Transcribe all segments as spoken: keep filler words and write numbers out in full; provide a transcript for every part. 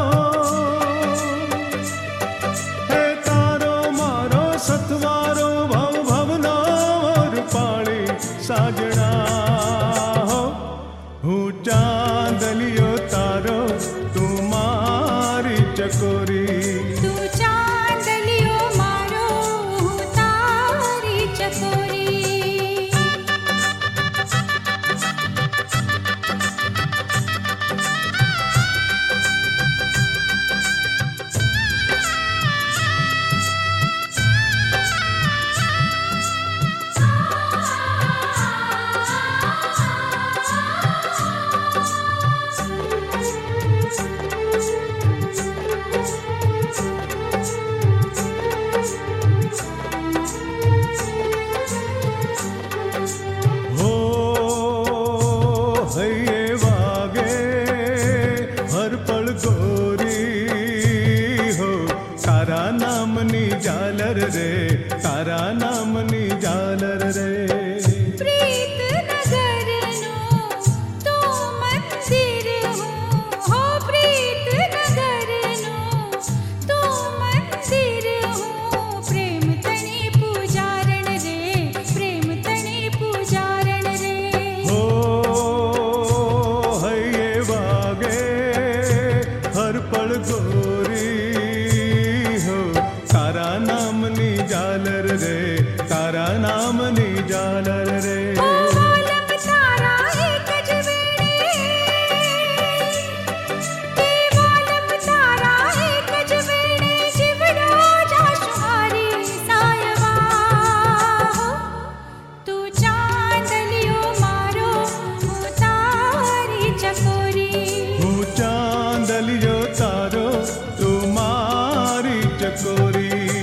हे तारो मारो सतवारो भव भवनो रूपाणी साजना हो। हूँ चांदलियो तारो तू मारी चकोरी। तू चांदलियो मारो हूँ तारी चकोरी। तारा नामनी झालर रे, तारा नामनी झालर रे। प्रीत नगर नो तो मंदिर हो, हो प्रीत नगर नो तो मंदिर हो। प्रेम तणी पूजारण रे, प्रेम तणी पूजारण रे। हो हये वागे हर पल गोरी हो। तारा नामनी झालर रे, तारा नामनी झालर रे। ओ वालम तारा एक जवेणे, के वालम तारा एक जवेणे। जिवड़ो जाशुहारी सायवा हो। तू चांदलियो मारो हूँ तारी चकोरी। हूँ चांदलियो तारो तू मारी चकोरी।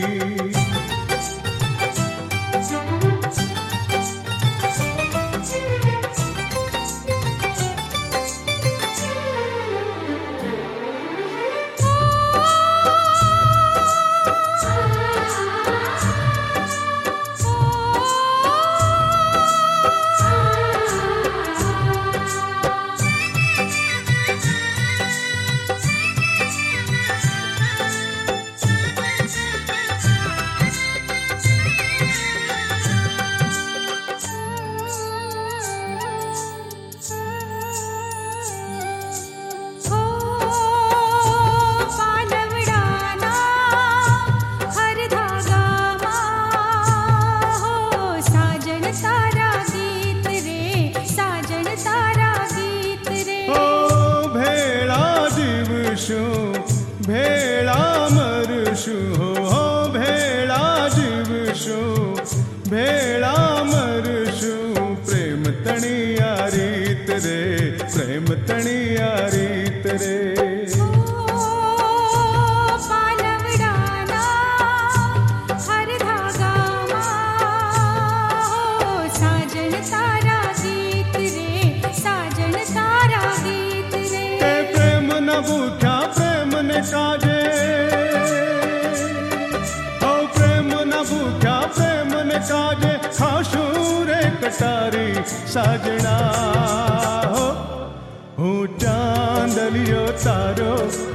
भेड़ा मरशु हो, भेड़ा जीवशु, भेड़ा मरशु। प्रेम तणिया रीत रे, प्रेम तणिया रीत रे। भूख्या प्रेम ने काजे, ओ प्रेम न भूख्या प्रेम ने काजे। खाशू रे कटारी साजना हो। हूँ चांदलियो तारो